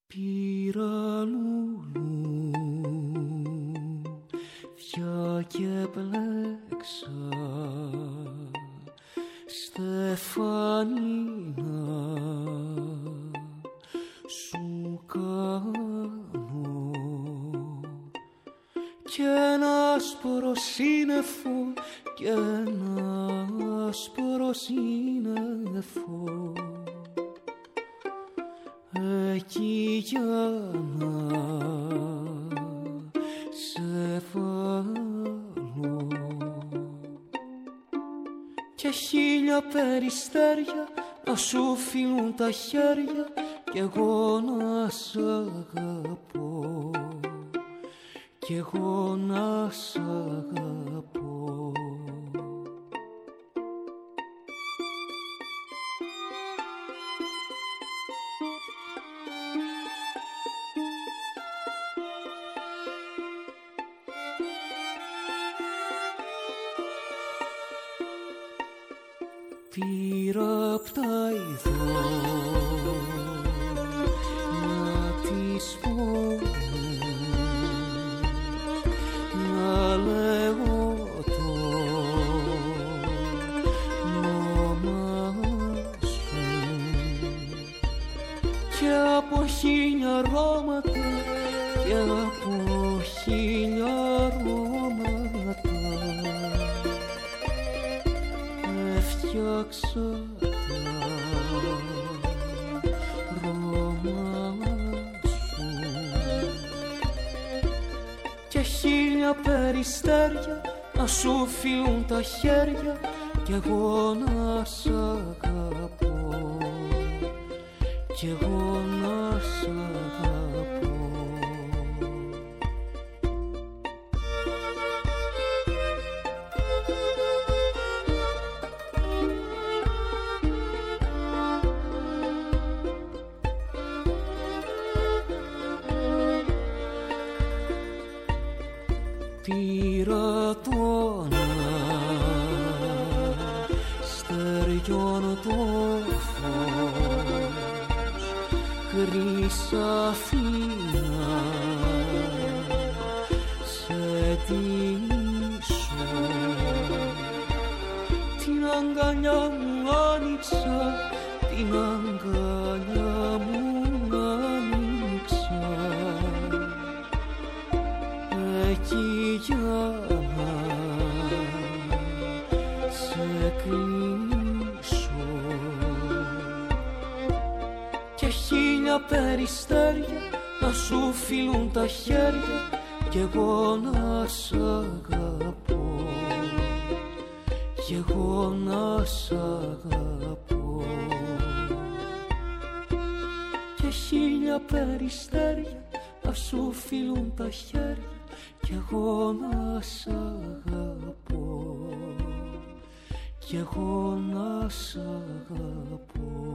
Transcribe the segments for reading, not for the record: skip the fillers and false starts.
Πήρα λουλού, δυο και πλέξα, Στεφανίνα, σου κάνω κι ένα άσπρο σύννεφο, κι ένα άσπρο σύννεφο εκεί για να σε βάλω και χίλια περιστέρια να σου φιλούν τα χέρια κι εγώ να σ' αγαπώ, κι εγώ να σ' αγαπώ. Πήρα απ' τα ειδώ να τις πω, να λέγω το όνομα σου και από χίλια αρώματα, και από χίλια αρώματα φτιάξα τα αρώμα σου και χίλια περιστέρια να σου φιλούν τα χέρια κι εγώ να σ' αγαπώ, κι εγώ να σ' αγαπώ. Πήρα το στεριώνω το φως, χρυσαφίνα σε ντύσω, την αγκαλιά μου άνοιξα, την αγκαλιά μου άνοιξα εκεί για να σε κλείσω και χίλια περιστέρια να σου φιλούν τα χέρια κι εγώ να σ' αγαπώ, κι εγώ να σ' αγαπώ και χίλια περιστέρια να σου φιλούν τα χέρια κι εγώ να σ' αγαπώ, κι εγώ να σ' αγαπώ.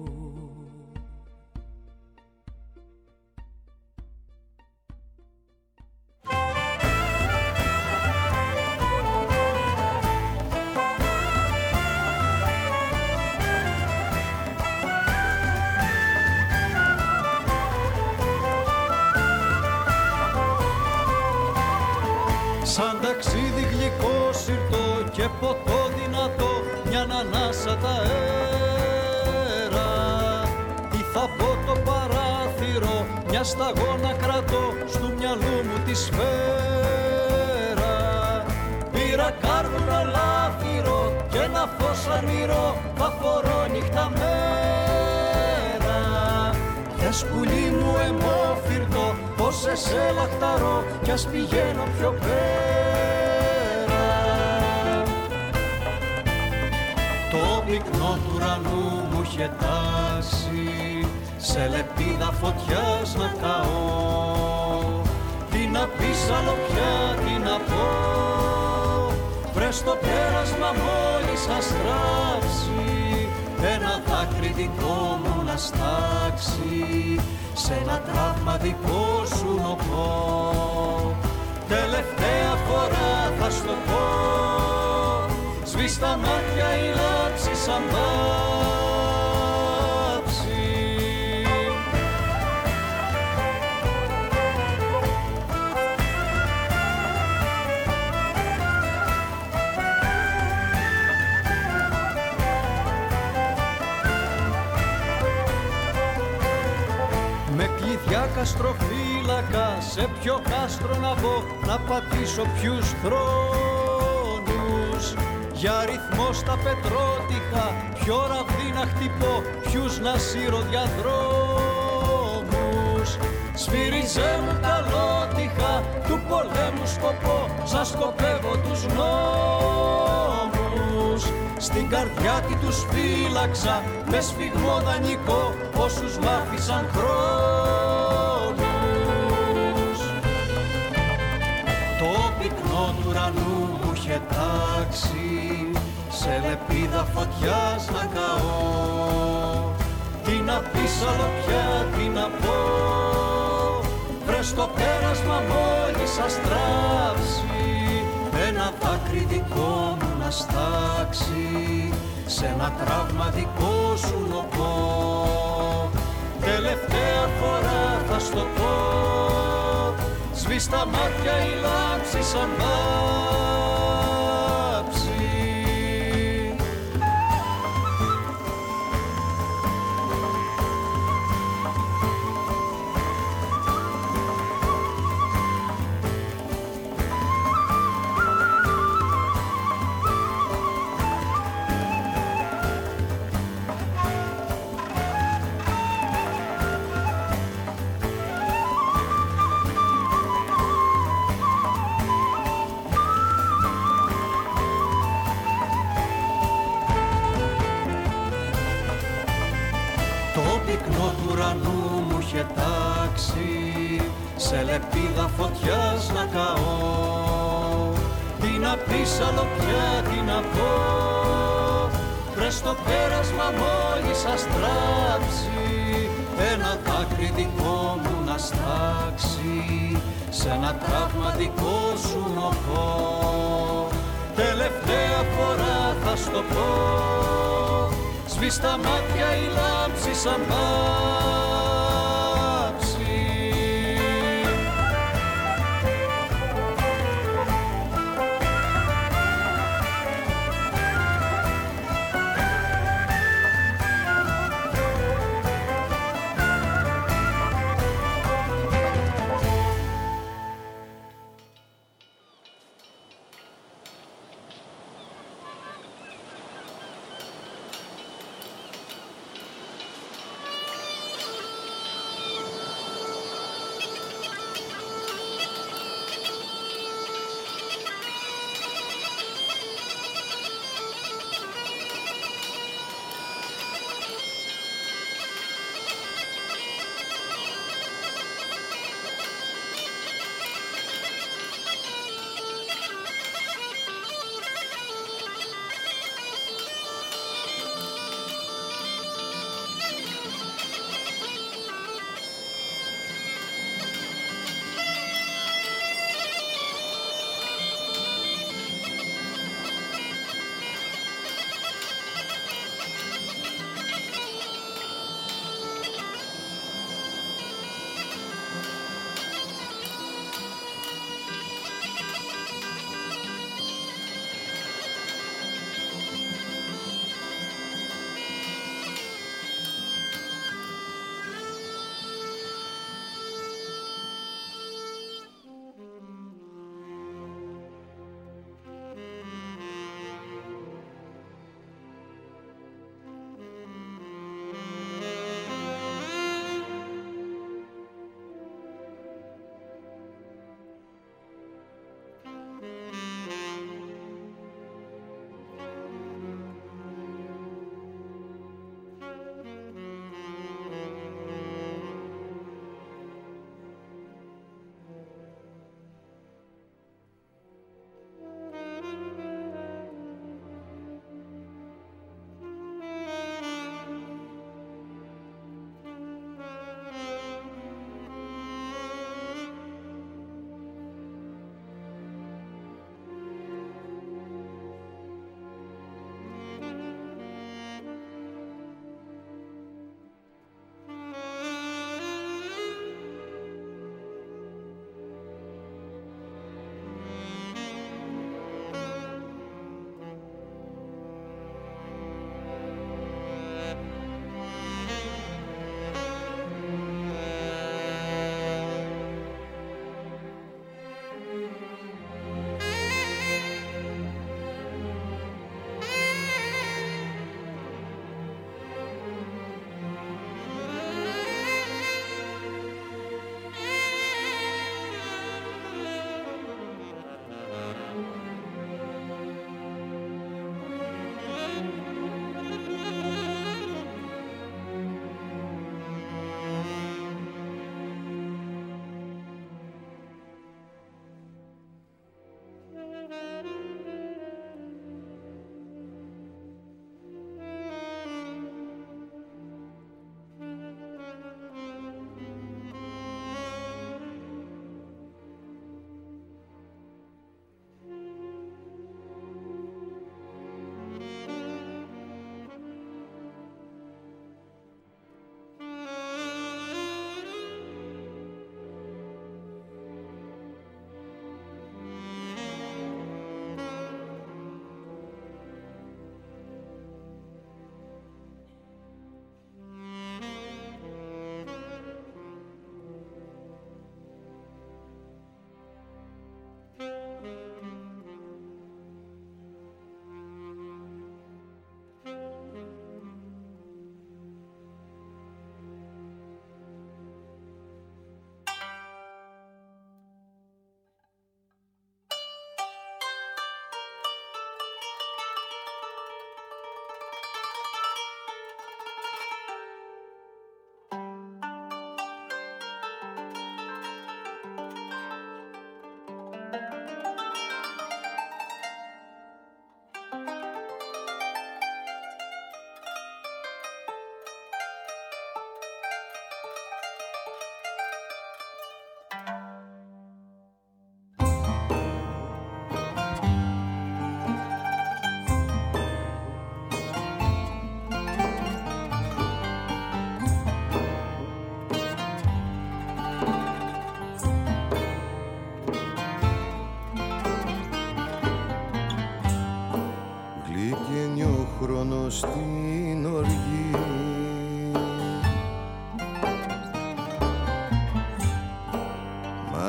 Σαν ταξίδι γλυκό συρτό και ποτό δυνατό, μια ανάσα τα αέρα. Τι θα πω το παράθυρο, μια σταγόνα κρατώ, στου μυαλού μου τη σφαίρα. Πήρα κάρβουνα λάφυρο και ένα φως αρμυρό, θα φορώ νύχτα μέρα. Θες πουλί μου αιμόφυρτο, πως σε λαχταρώ κι ας πηγαίνω πιο πέρα. Το πυκνό του ουρανού μου είχε τάσει, σε λεπίδα φωτιάς να καώ. Τι να πεις άλλο πια, τι να πω, βρες το πέρασμα μόλις αστράψει, ένα δάκρυ δικό μου να στάξει, σε ένα τραύμα δικό σου νοπό. Τελευταία φορά θα σου το πω, σβήσ' τα μάτια η λάμψη σαν βάψη. για καστροφύλακα, σε ποιο κάστρο να μπω, να πατήσω ποιους θρόνους. Για ρυθμό στα πετρότυχα, ποιο ραβδί να χτυπώ, ποιους να σύρω διαδρόμους. Σφύριζε μου καλότυχα, του πολέμου σκοπό, σαν σκοπεύω τους νόμους. Στην καρδιά τι τους φύλαξα, με σφιγμό δανεικό, όσους μ' άφησαν χρόνους. Το πυκνό του ουρανού μου είχε τάξει, σε λεπίδα φωτιάς να καώ. Τι να πεις άλλο πια, τι να πω, βρες το πέρασμα μόλις αστράψει, ένα δάκρυ δικό μου να στάξει, σε ένα τραύμα δικό σου νοπό. Τελευταία φορά θα στο πω, σβήσ' τα μάτια η λάμψη σαν βάψη. Σε λεπίδα φωτιάς να καώ. Τι να πεις άλλο πια, τι να πω, βρες το πέρασμα μόλις αστράψει, ένα δάκρυ δικό μου να στάξει, σε ένα τραύμα δικό σου νοπό. Τελευταία φορά θα στο πω, σβήσ' τα μάτια η λάμψη σαν βάψη.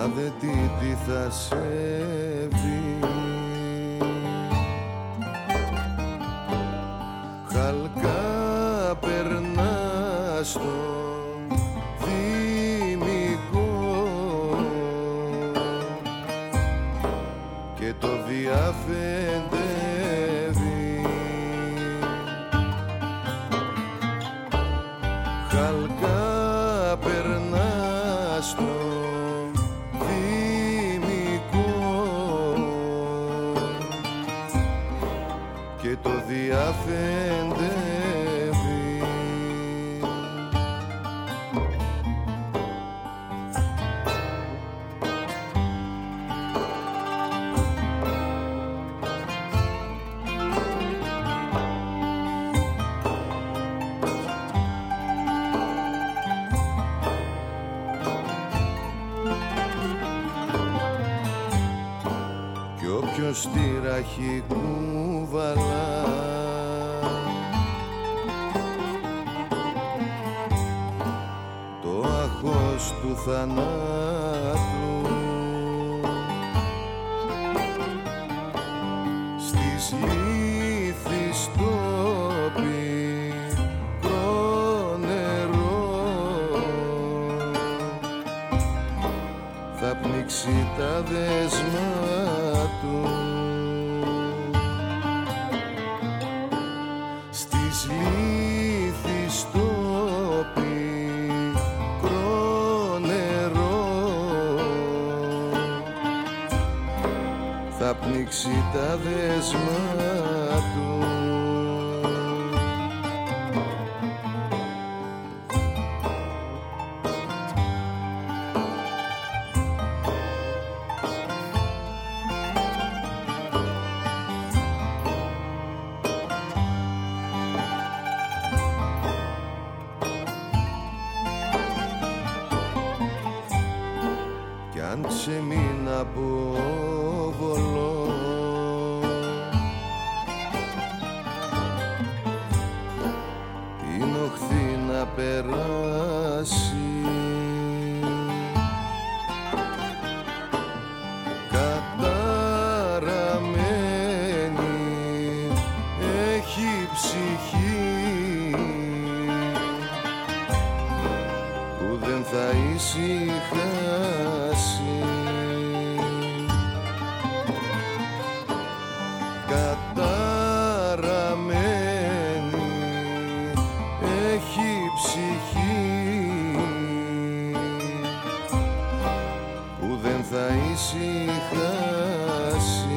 δεν τι θα σε βρει. Χαλκά περνά στο θυμικό και το διαφεντεύει. Χαλκά περνά στο θυμικό και το διαφεντεύει. Στη ράχη κουβαλά το άχος του θανάτου, στις λύθεις το πικρό νερό θα πνίξει τα δέσμα του. Στις λύθεις το πικρό νερό θα πνίξει τα δέσμα του. Σε μήνα από βολό την οχθή να περάσει, καταραμένη έχει ψυχή που δεν θα ησυχάσει. Καταραμένη έχει ψυχή που δεν θα ησυχάσει.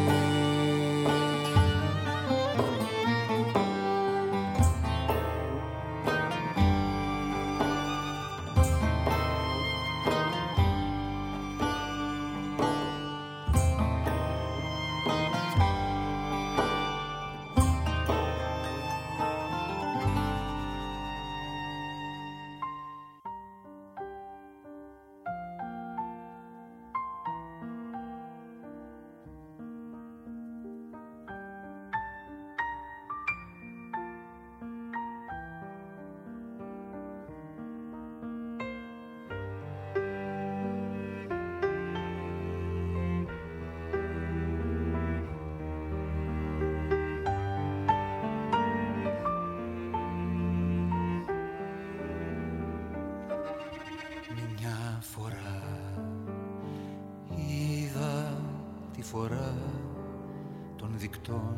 φορά των δικτών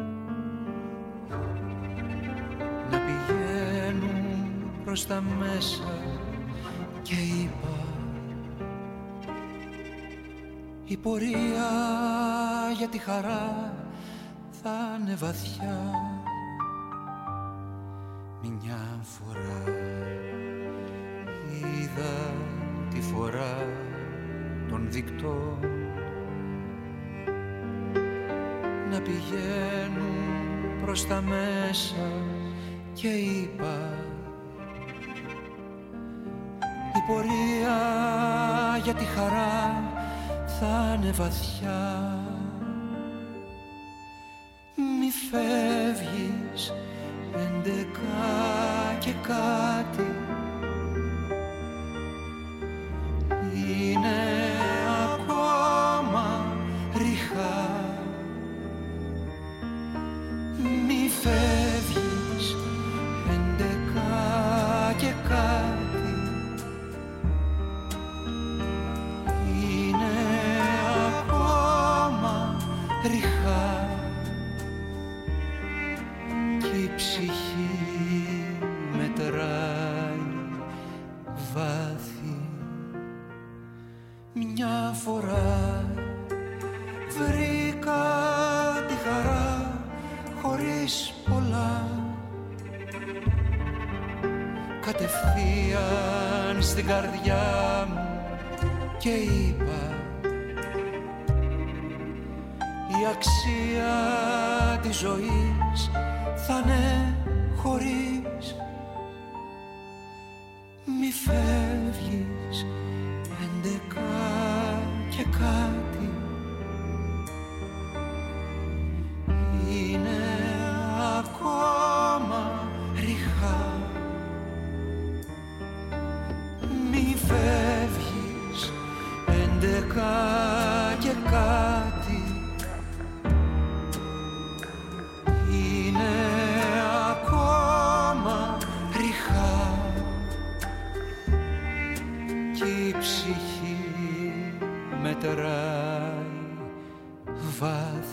να πηγαίνουν προς τα μέσα και είπα η πορεία για τη χαρά θα είναι βαθιά. Μια φορά είδα τη φορά των δικτών να πηγαίνουν προς τα μέσα και είπα η πορεία για τη χαρά θα είναι βαθιά. Μη φεύγεις 11 και κάτι είναι βάθη. Μια φορά βρήκα τη χαρά χωρίς πολλά, κατευθείαν στην καρδιά μου και είπα η αξία της ζωής θα είναι χωρίς. Μη φεύγεις 11 και κάτι, είναι ακόμα ριχά. Μη φεύγεις 11 και κάτι, είναι ακόμα ριχά. Κι η ψυχή μετράει βάθη.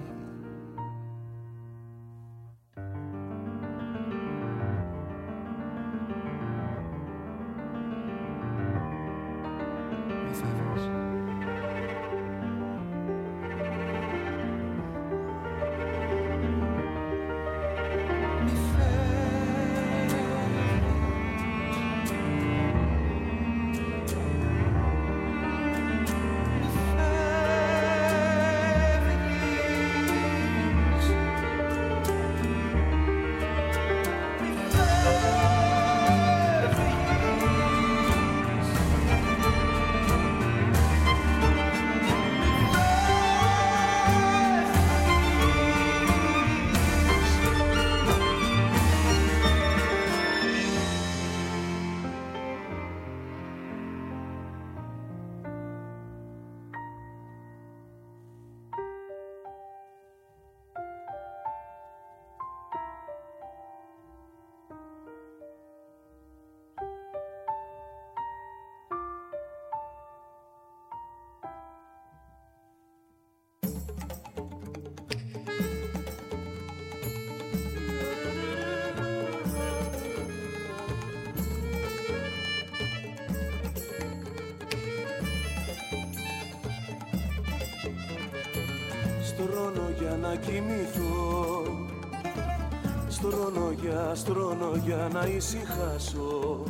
Στρώνω για να κοιμηθώ, στρώνω για να ησυχάσω,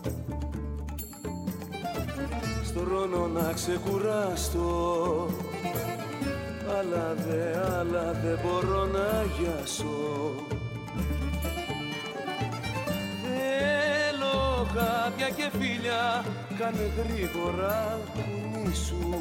στρώνω να ξεκουραστώ, αλλά δε μπορώ να γιάσω. Θέλω χάπια και φίλια, κάνε γρήγορα κουνήσου,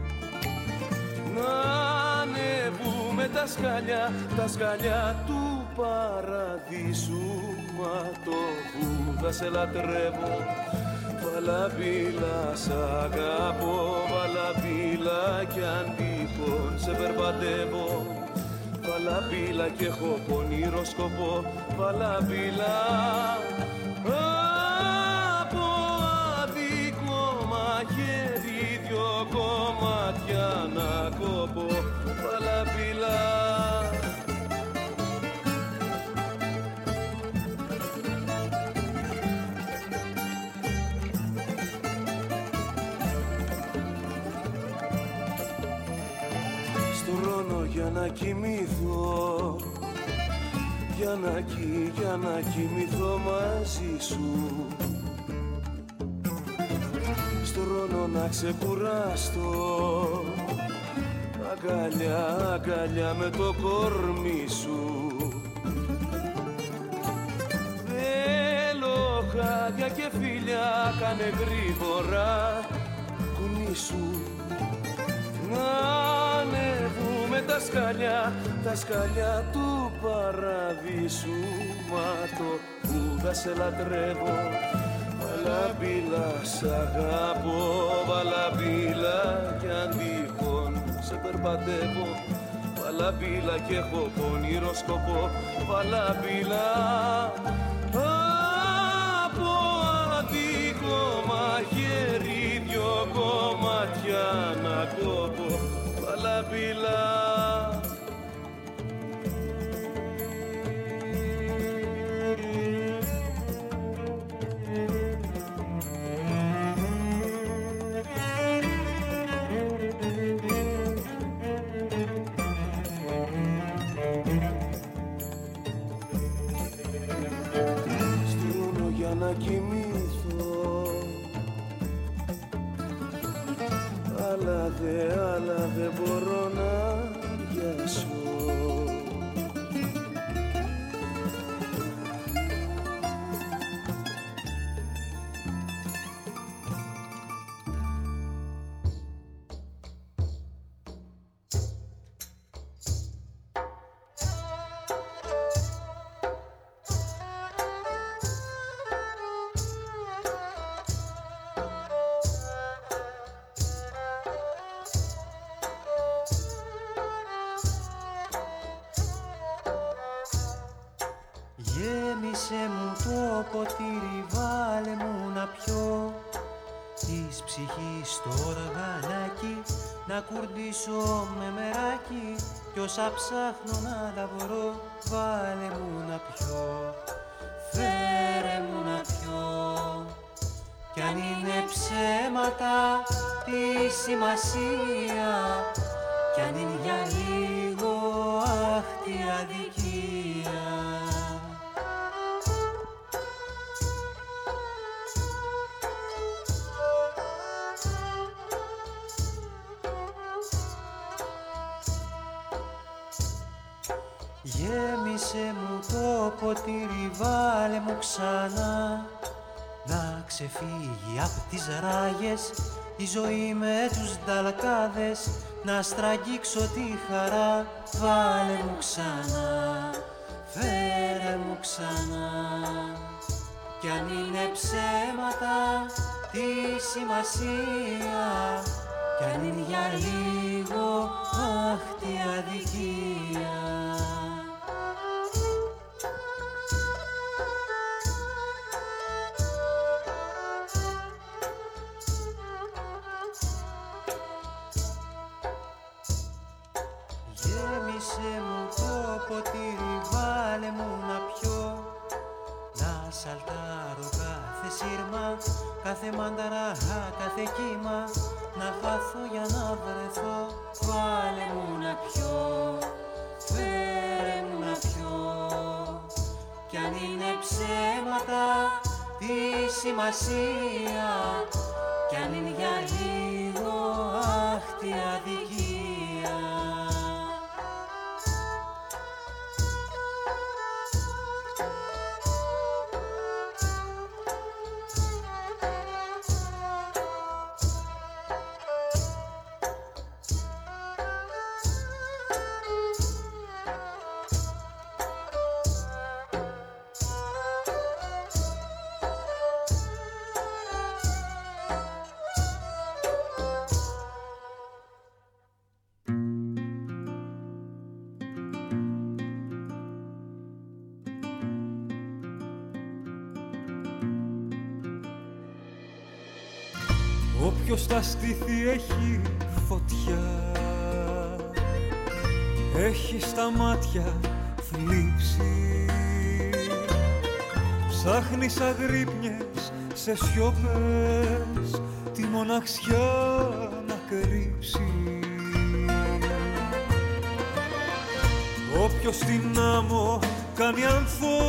να ανεβούμε τα σκαλιά του παραδείσου. Μα το Βούδα σε λατρεύω, βαλαβίλα σ' αγαπώ, βαλαβίλα κι αν τυχόν σε περπατεύω, βαλαβίλα κι έχω πονηρό σκοπό, βαλαβίλα από αδικό μαχαίρι δυο κομμάτια να κόβω, βαλαβίλα. Στρώνω για να κοιμηθώ, για να κοιμηθώ μαζί σου, στρώνω να ξεκουραστώ, αγκαλιά με το κορμί σου. Θέλω χάδια και φίλια, κάνε γρήγορα κουνήσου, να ανεβούμε τα σκαλιά του παραδείσου. Μα το Βούδα σε λατρεύω, βαλαβίλα σ' αγαπώ, βαλαβίλα κι αν τυχόν σε περπατεύω, βαλαβίλα κι έχω πονηρό σκοπό, βαλαβίλα από αδικό μαχαίρι δυο κομμάτια να κόβω, βαλαβίλα. αλλά δεν μπορώ να πιάσω. Γέμισε μου το ποτήρι, βάλε μου να πιω της ψυχής το οργανάκι, να κουρντίσω με μεράκι κι όσα ψάχνω να τα βρω, βάλε μου να πιω, φέρε μου να πιω. Κι αν είναι ψέματα τη σημασία, κι αν είναι για λίγο, αχ τι αδικία. Γέμισε μου το ποτήρι, βάλε μου ξανά, να ξεφύγει απ' τις ράγες η ζωή με τους νταλκάδες, να στραγγίξω τη χαρά, βάλε μου ξανά, φέρε μου ξανά. Κι αν είναι ψέματα τη σημασία, κι αν είναι για λίγο, αχ τι αδικία. Γέμισε μου το ποτήρι, βάλε μου να πιω, να σαλτάρω κάθε σύρμα, κάθε μανταρά, κάθε κύμα, να χάθω για να βρεθώ, βάλε μου να πιω, φέρε μου να πιω. Κι αν είναι ψέματα τη σημασία, κι αν είναι για λίγο, αχ τι αδικία. Όποιος θα στήθει έχει φωτιά, έχει στα μάτια θλίψη, ψάχνει σαν γρύπνιες σε σιωπές τη μοναξιά να κρύψει. Όποιος στην άμμο κάνει ανθό,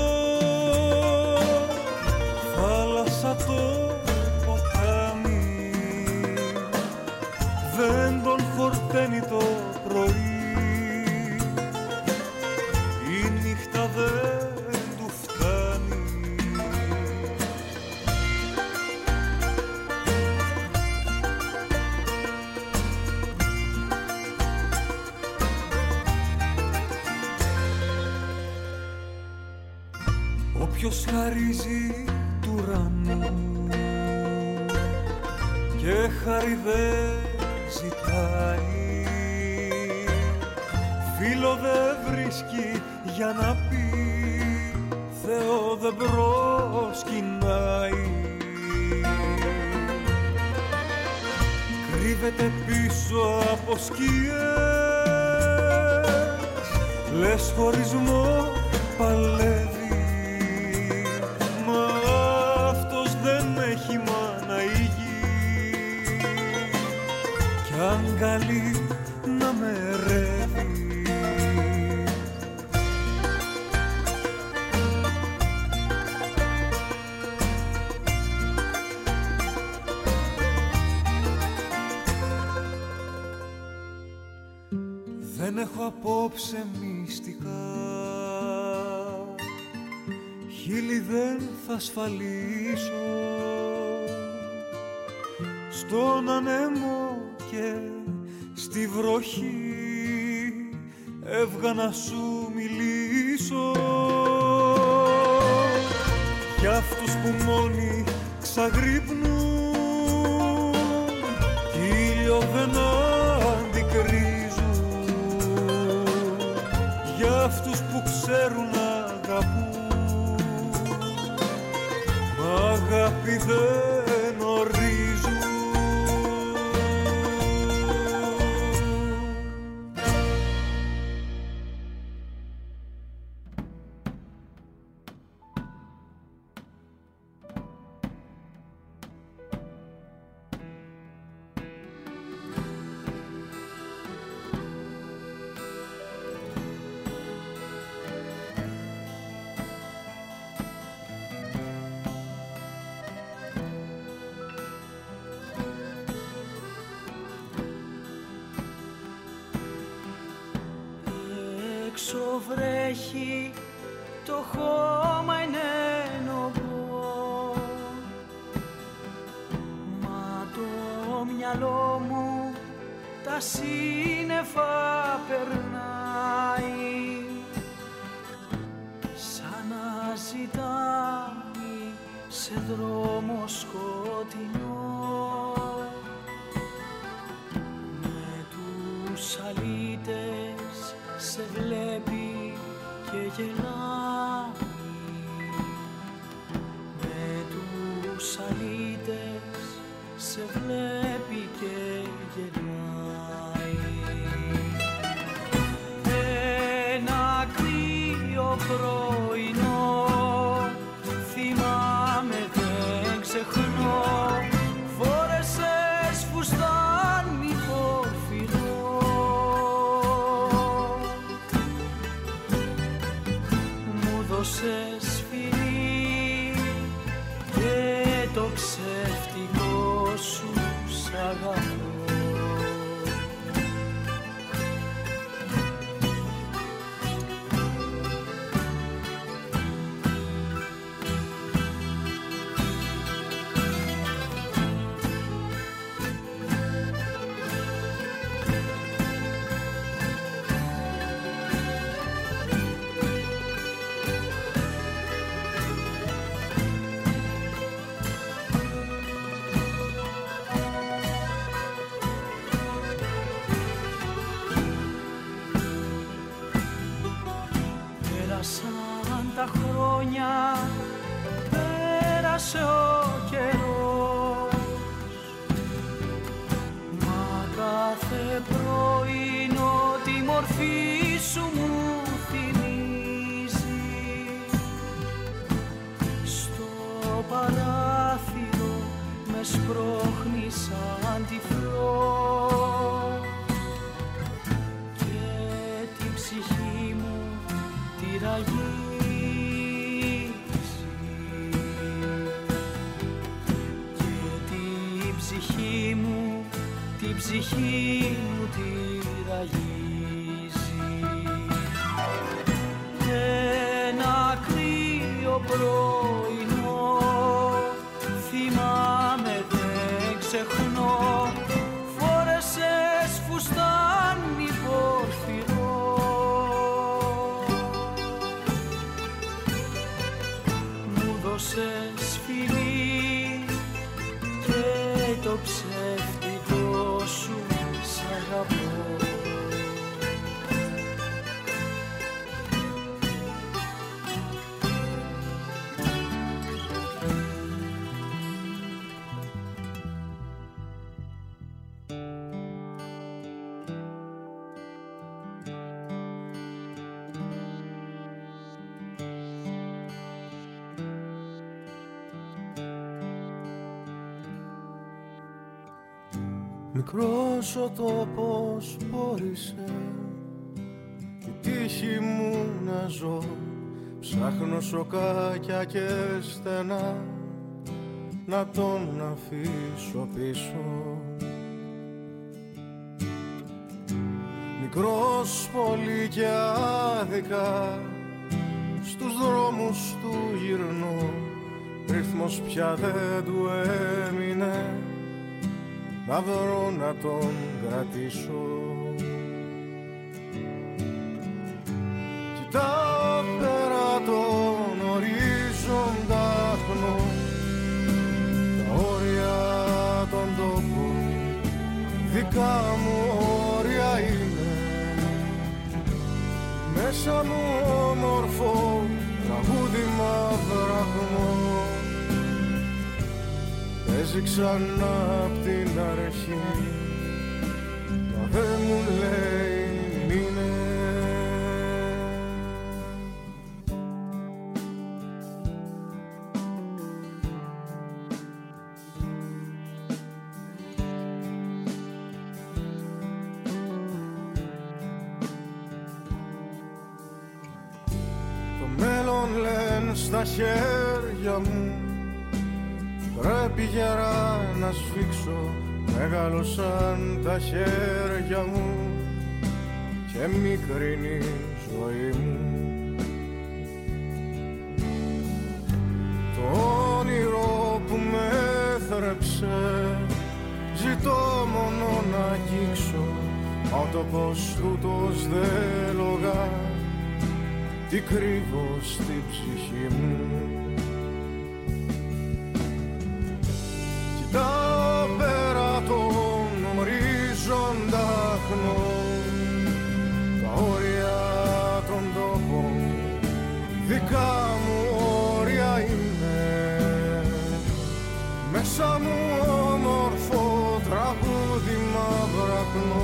θάλασσα το δεν τον φορταίνει το πρωί, η νύχτα δεν του φτάνει. Όποιος χαρίζει του ουρανού και χαριδέ ζητάει, φίλο δεν βρίσκει για να πει, Θεό δεν προσκυνάει. Κρύβεται πίσω από σκιές, λες χωρισμό παλεύει, μα αυτός δεν έχει μάνα ή γη, κι αγκαλεί να με ρεύει. δεν έχω απόψε μυστικά, χείλη δεν θα ασφαλίσω, στον ανέμο και στη βροχή έβγα να σου μιλήσω. Για αυτούς που μόνοι ξαγρύπνουν κι ήλιο δεν αντικρίζουν, για αυτούς που ξέρουν να αγαπούν μα αγάπη δεν ορίζουν. Βρέχει, το χώμα είναι ενωγό, μα το μυαλό μου τα σύννεφα περνάει, σαν να ζητάει σε δρόμο σκοτεινό, με τους αλήτες σε βλέπει και γελάει, με τους αλήτες σε βλέπει και γελάει. Ένα κρύο πρωινό θυμάμαι, δεν ξεχνώ, φόρεσες φουστάνι πορφυρό, δώσες φιλί και το ψεύτικο σου σ' αγαπώ. Τα χρόνια πέρασε ο καιρός, μα κάθε πρωινό τη μορφή σου μου θυμίζει. Στο παράθυρο με σπρώχνει σαν τυφλό και την ψυχή μου τυραγεί. Την ψυχή μου τυραγίζει. Ένα κρύο πρωινό θυμάμαι, δεν ξεχνώ, φόρεσες φουστάνι πορφυρό, μου δώσες φιλί και το ψεύτικο σου σ' αγαπώ. Μικρός ο τόπος πόρισε, η τύχη μου να ζω, ψάχνω σοκάκια και στενά να τον αφήσω πίσω. μικρός πολύ και άδικα στους δρόμους του γυρνώ, ρυθμός πια δεν του έμεινε να βρω να τον κρατήσω. Κοιτάω πέρα τον ορίζοντα χνώ, τα όρια των τόπων δικά μου όρια είναι. Μέσα μου όμορφο τραγούδι μαυραγμό παίζει ξανά απ' την αρχή, μα δεν μου λέει μείνε. Στα χέρια μου πρέπει γερά να σφίξω, μεγάλωσαν τα χέρια μου και μικρή είναι η ζωή μου. Το όνειρο που με έθρεψε ζητώ μόνο να αγγίξω, μα το πως τούτος δεν λογά τι κρύβω στη ψυχή μου. Κοιτάω πέρα τον ορίζοντα χνώ, τα όρια των τόπων δικά μου όρια είναι. Μέσα μου όμορφο τραγούδι μαυραγνώ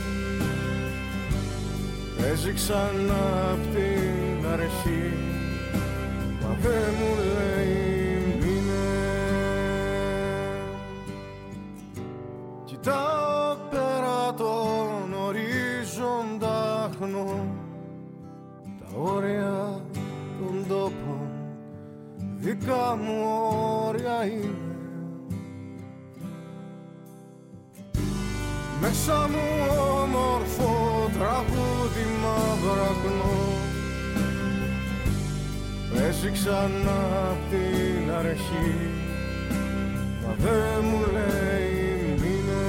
παίζει ξανά απ' την αρχή, μα δεν μου λέει μείνε. Κοιτάω πέρα τον ορίζοντα χνώ, τα όρια των τόπων δικά μου όρια είναι. Μέσα μου όμορφο τραγούδι μαυραγνώ παίζει ξανά απ' την αρχή, μα δεν μου λέει μείνε.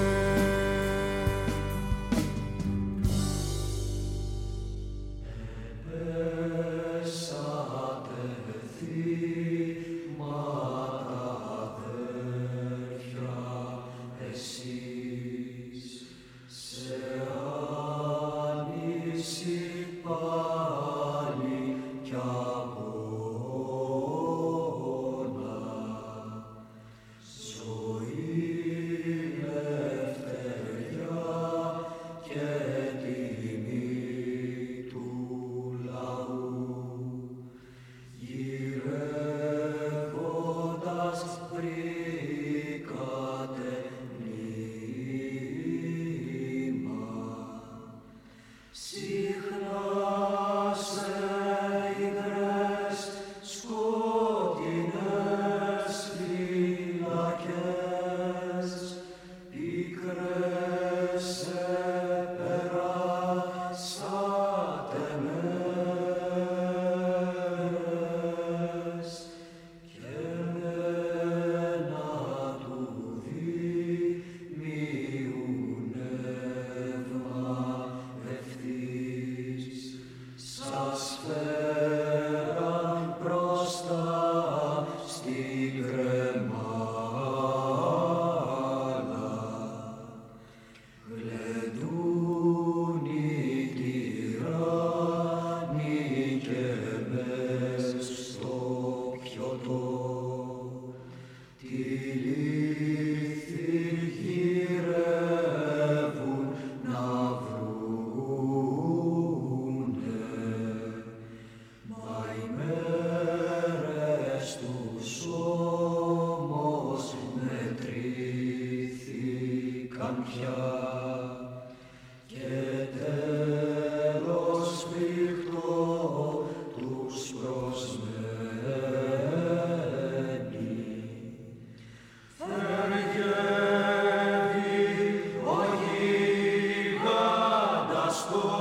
Χριστός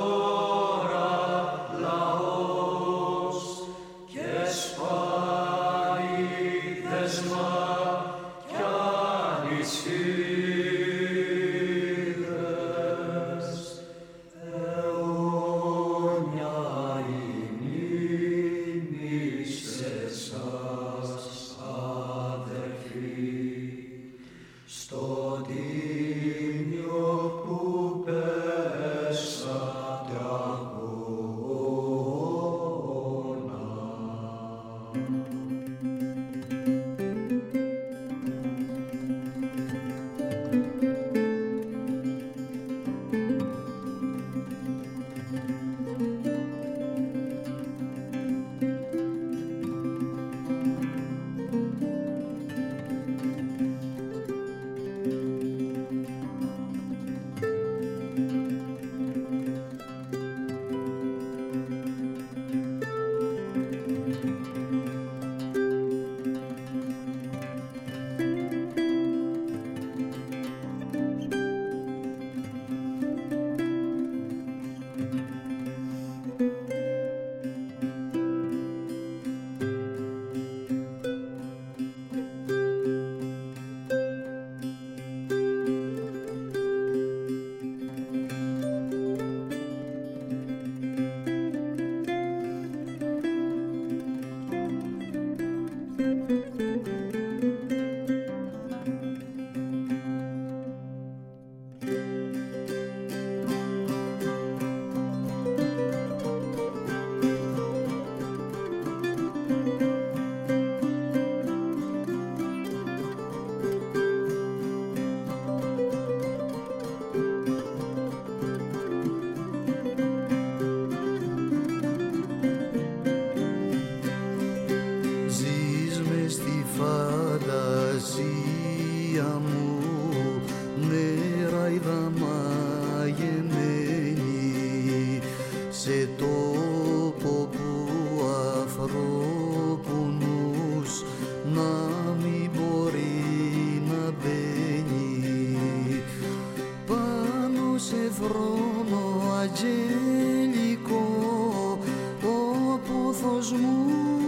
φρόνο αγγελικό, ο πόθος μου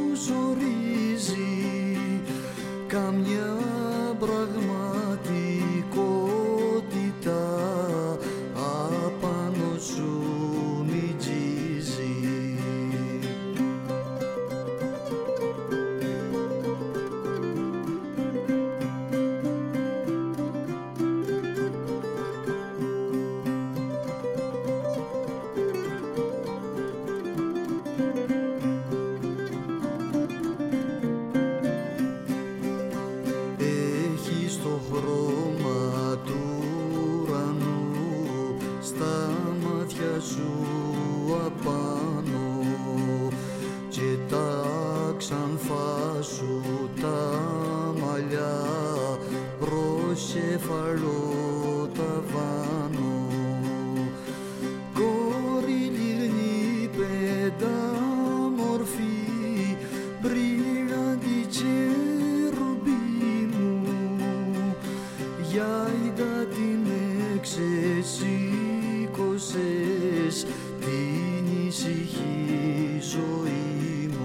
ζορίζει καμιά πραγματικότητα απάνω σου νιτζίζει. Σου απάνω και τα ξανθά σου τα μαλλιά προς κεφαλό ταβάνω. Κόρη λιγνή πεντάμορφη, μπρίλαντη τσερουμπί μου, για είδα την εξεσήκωσες την ησυχή ζωή μου.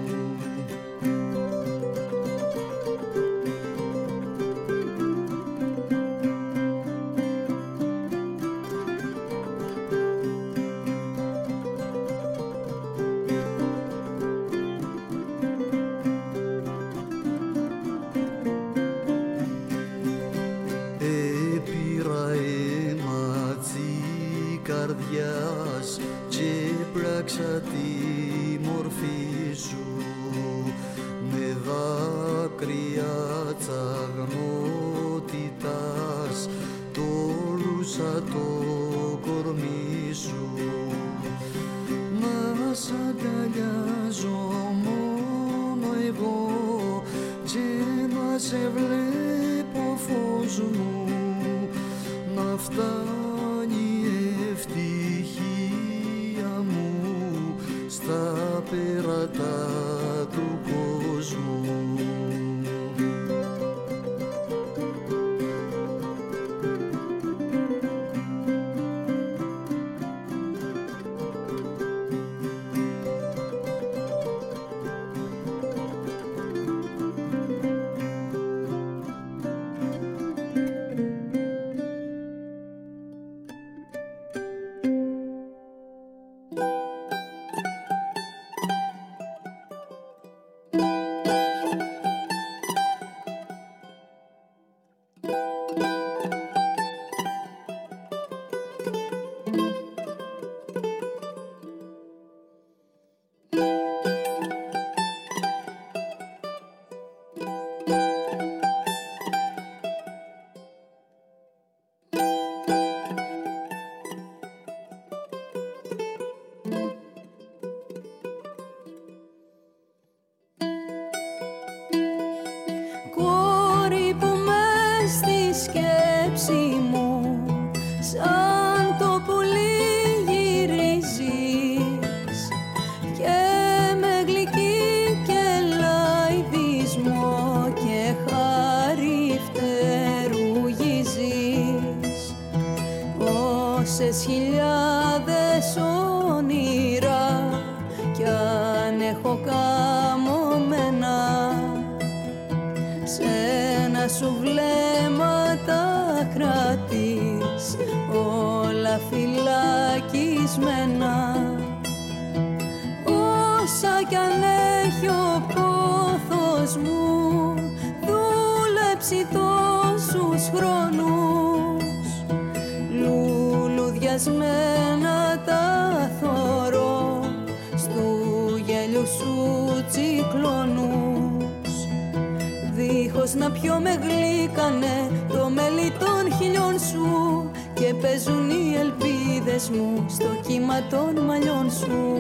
Έπειρα αίμα της καρδιάς και πλάξα τη μορφή σου με δάκρυα τσαγνότητας, τόλουσα το κορμί σου. Να σ' αγκαλιάζω μόνο εγώ και να σε βλέπω φως μου, να φτάνει η ευτυχία μου στα πέρατα του κόσμου. Τόσες χιλιάδες όνειρα κι αν έχω καμωμένα σε ένα σου βλέμμα τα κρατείς όλα φυλακισμένα. Όσα κι αν έχει ο πόθος μου δούλεψει τόσους χρόνους, λουλουδιασμένα τα θωρώ στου γέλιου σου τσικλώνους. Δίχως να πιω με γλύκανε το μέλι των χιλιών σου και παίζουν οι ελπίδες μου στο κύμα των μαλλιών σου.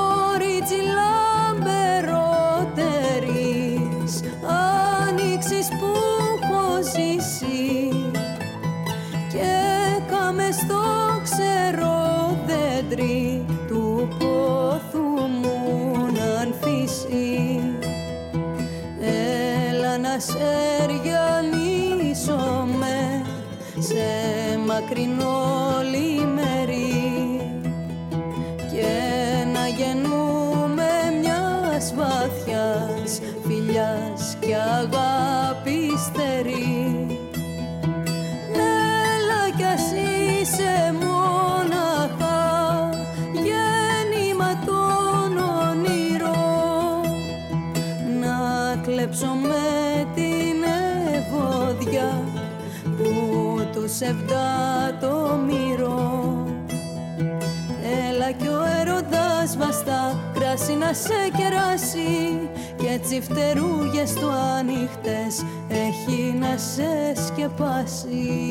Κορίτσι λαμπερότερης, άνοιξης κασεριανίσομαι σε μακρινό λιμερί και να γεννούμε μιας βαθιάς φιλιάς και αγάπης στερή. Έλα κι ας είσαι μόναχα γέννημα των όνειρων, να κλέψω με την ευωδιά που τους 7 το μυρώ. Έλα κι ο έρωτας βαστά κράσι να σε κεράσει και έτσι φτερούγες του ανοιχτές έχει να σε σκεπάσει.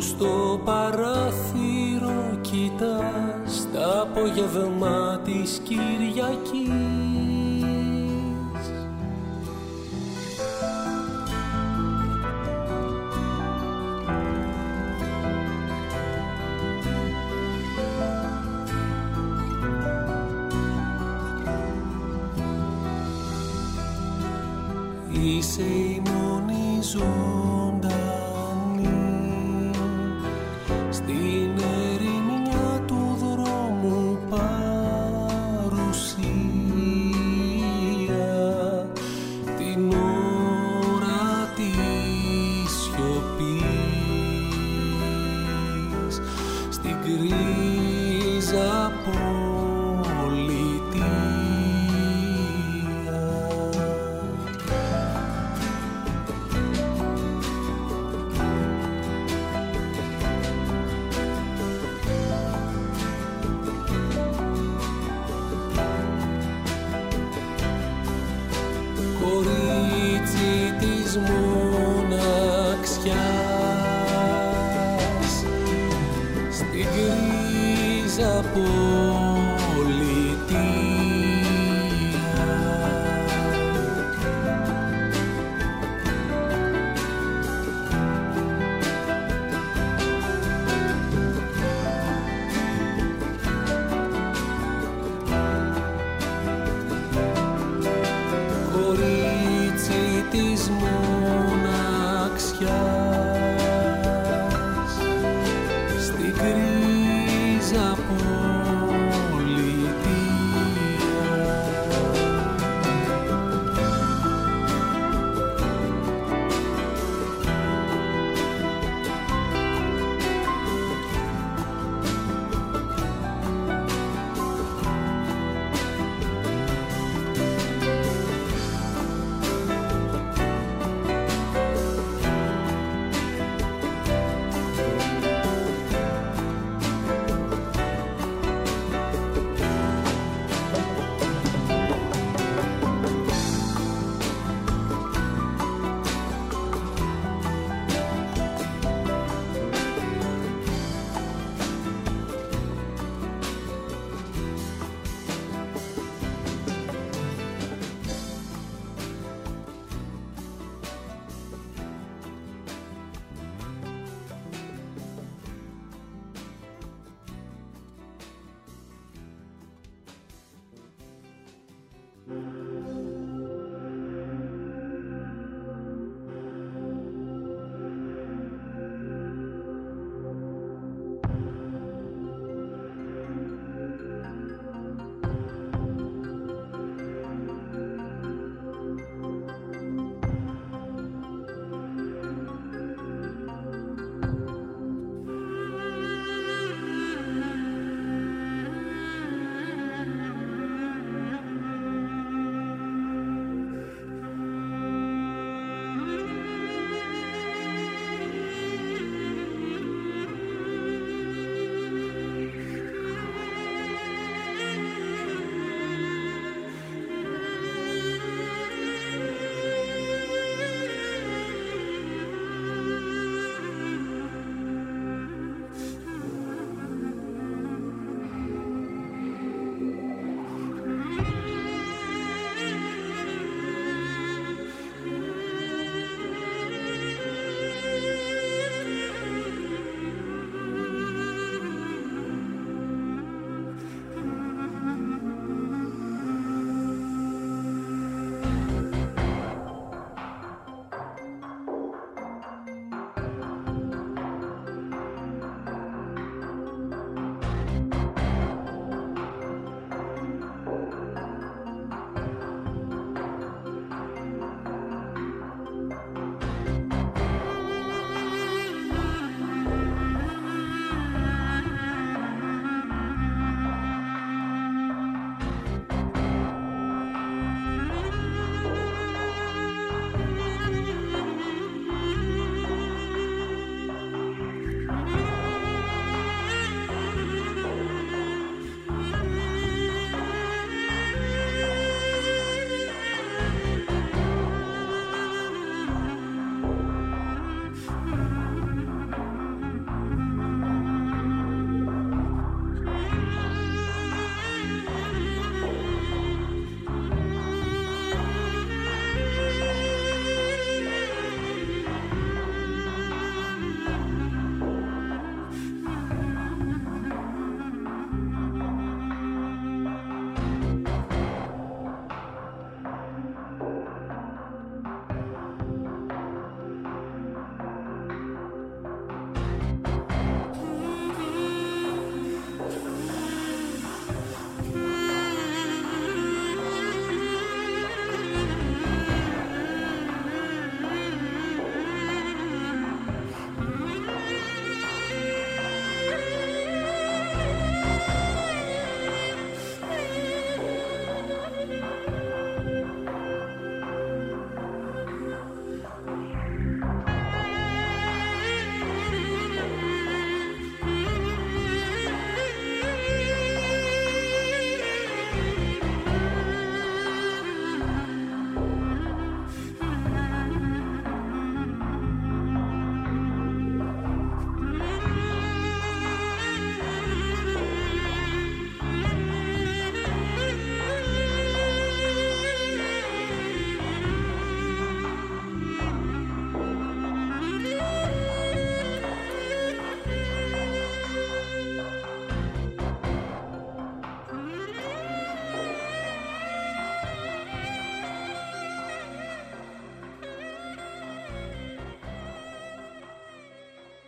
στο παράθυρο κοιτάς τα απόγευμα της Κυριακής. Είσαι η μόνη ζωντανή στην ερημιά του δρόμου παρουσία, την ώρα της σιωπής, στην γκρίζα μοναξιάς, στην γκρίζα πόλη.